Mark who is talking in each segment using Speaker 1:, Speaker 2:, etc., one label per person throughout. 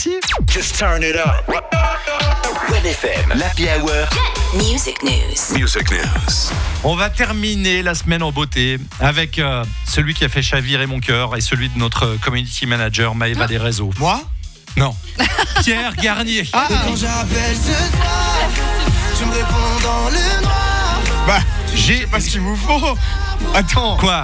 Speaker 1: Merci.
Speaker 2: Just turn it up. Red FM, l'Happy Hour.
Speaker 3: Music News.
Speaker 1: On va terminer la semaine en beauté avec celui qui a fait chavirer mon cœur et celui de notre community manager Maëva des réseaux.
Speaker 4: Moi ?
Speaker 1: Non. Pierre Garnier.
Speaker 4: Quand j'appelle ce soir, tu me réponds dans le noir. Bah, j'ai pas ce qu'il vous faut. Attends.
Speaker 1: Quoi ?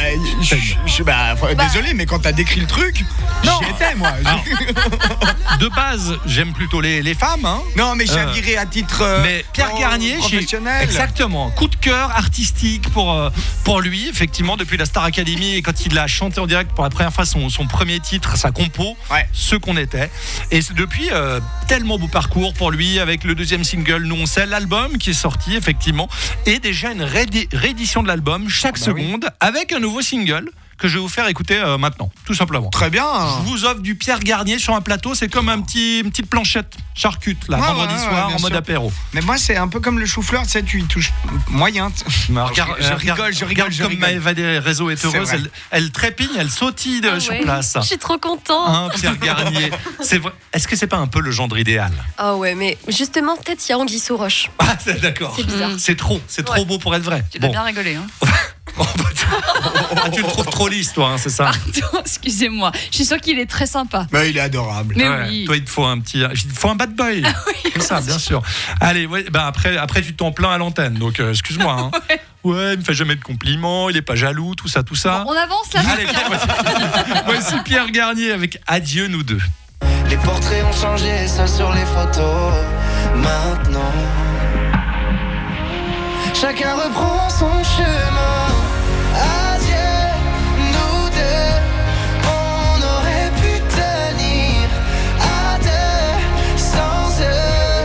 Speaker 4: Désolé, mais quand t'as décrit le truc, j'y étais, moi.
Speaker 1: De base, j'aime plutôt les femmes. Hein.
Speaker 4: Non, mais chaviré à titre
Speaker 1: mais Pierre Garnier,
Speaker 4: professionnel.
Speaker 1: Exactement. Coup de cœur artistique pour lui, effectivement, depuis la Star Academy et quand il a chanté en direct pour la première fois son premier titre, sa compo, Ce qu'on était. Et c'est depuis tellement beau parcours pour lui avec le deuxième single Nous on sait, l'album qui est sorti effectivement et déjà une réédition de l'album chaque seconde avec un nouveau single que je vais vous faire écouter maintenant, tout simplement.
Speaker 4: Très bien.
Speaker 1: Je vous offre du Pierre Garnier sur un plateau, c'est comme une petite planchette charcute là, vendredi soir en mode apéro.
Speaker 4: Mais moi c'est un peu comme le chou-fleur, tu sais, tu y touches moyen. Je rigole.
Speaker 1: Comme Maëva des réseaux est heureuse, elle trépigne, elle sautille sur place.
Speaker 5: Je suis trop contente.
Speaker 1: Pierre Garnier, c'est vrai. Est-ce que c'est pas un peu le gendre idéal ?
Speaker 5: Ah ouais, mais justement peut-être il y a Anguille sous roche.
Speaker 1: Ah, d'accord.
Speaker 5: C'est bizarre.
Speaker 1: C'est trop beau pour être vrai.
Speaker 6: Tu dois bien rigoler, hein.
Speaker 1: Tu le trouves trop lisse, toi, hein, c'est ça ?
Speaker 6: Pardon, excusez-moi. Je suis sûre qu'il est très sympa.
Speaker 4: Mais il est adorable.
Speaker 6: Mais oui.
Speaker 1: Toi, il te faut un bad boy. C'est ça, bien sûr. Allez, après tu t'en plains à l'antenne, donc excuse-moi. Hein. Ouais, il me fait jamais de compliments, il est pas jaloux, tout ça.
Speaker 6: Bon, on avance là.
Speaker 1: Allez, voici Pierre Garnier avec Adieu nous deux.
Speaker 7: Les portraits ont changé, ça sur les photos. Maintenant, chacun reprend son chemin. Adieu, nous deux. On aurait pu tenir à deux sans eux.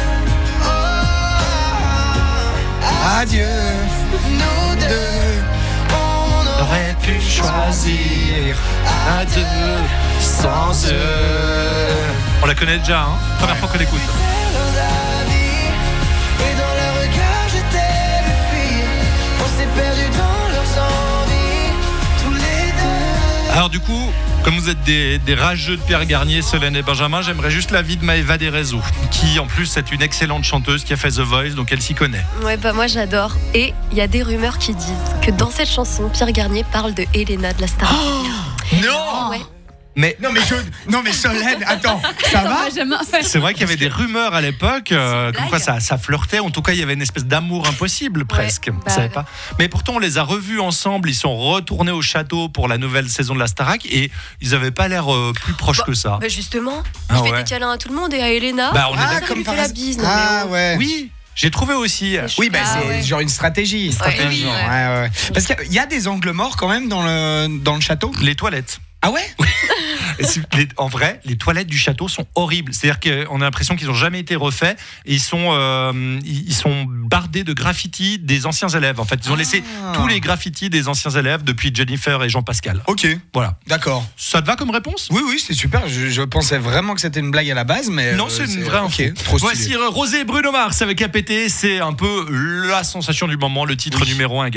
Speaker 7: Adieu, nous deux. On aurait pu choisir à deux sans eux.
Speaker 1: On la connaît déjà, hein ? Première fois qu'on l'écoute.
Speaker 7: Et dans leur regard, je t'ai vu fuir. On s'est perdu dans leurs envies, tous les deux.
Speaker 1: Alors du coup, comme vous êtes des rageux de Pierre Garnier, Solène et Benjamin, j'aimerais juste l'avis de Maëva des réseaux, qui en plus est une excellente chanteuse qui a fait The Voice, donc elle s'y connaît.
Speaker 5: Ouais, moi j'adore. Et il y a des rumeurs qui disent que dans cette chanson, Pierre Garnier parle de Elena de la Star Academy.
Speaker 4: Non.
Speaker 5: Ouais.
Speaker 1: Mais
Speaker 4: non mais Solène, attends, ça va ?
Speaker 1: c'est vrai qu'il y avait des rumeurs à l'époque, comme quoi ça flirtait. En tout cas, il y avait une espèce d'amour impossible presque. Vous savez pas. Mais pourtant, on les a revus ensemble. Ils sont retournés au château pour la nouvelle saison de la Starac et ils avaient pas l'air plus proches que ça.
Speaker 5: Justement, il fait des câlins à tout le monde et à Elena.
Speaker 1: On est d'accord.
Speaker 5: Comme lui fait la bise.
Speaker 4: Ouais.
Speaker 1: Oui. J'ai trouvé aussi.
Speaker 4: Oui, c'est genre une stratégie. Ouais. Parce qu'il y a des angles morts quand même dans le château.
Speaker 1: Les toilettes.
Speaker 4: Ah ouais ?
Speaker 1: En vrai, les toilettes du château sont horribles. C'est-à-dire qu'on a l'impression qu'ils n'ont jamais été refaits. Et ils sont bardés de graffitis des anciens élèves. En fait, ils ont laissé tous les graffitis des anciens élèves depuis Jennifer et Jean-Pascal.
Speaker 4: Ok.
Speaker 1: Voilà.
Speaker 4: D'accord.
Speaker 1: Ça te va comme réponse ?
Speaker 4: Oui, c'est super. Je pensais vraiment que c'était une blague à la base, mais
Speaker 1: non, c'est une vraie info.
Speaker 4: Trop stylé.
Speaker 1: Voici Rosé Bruno Mars avec APT. C'est un peu la sensation du moment, le titre numéro 1.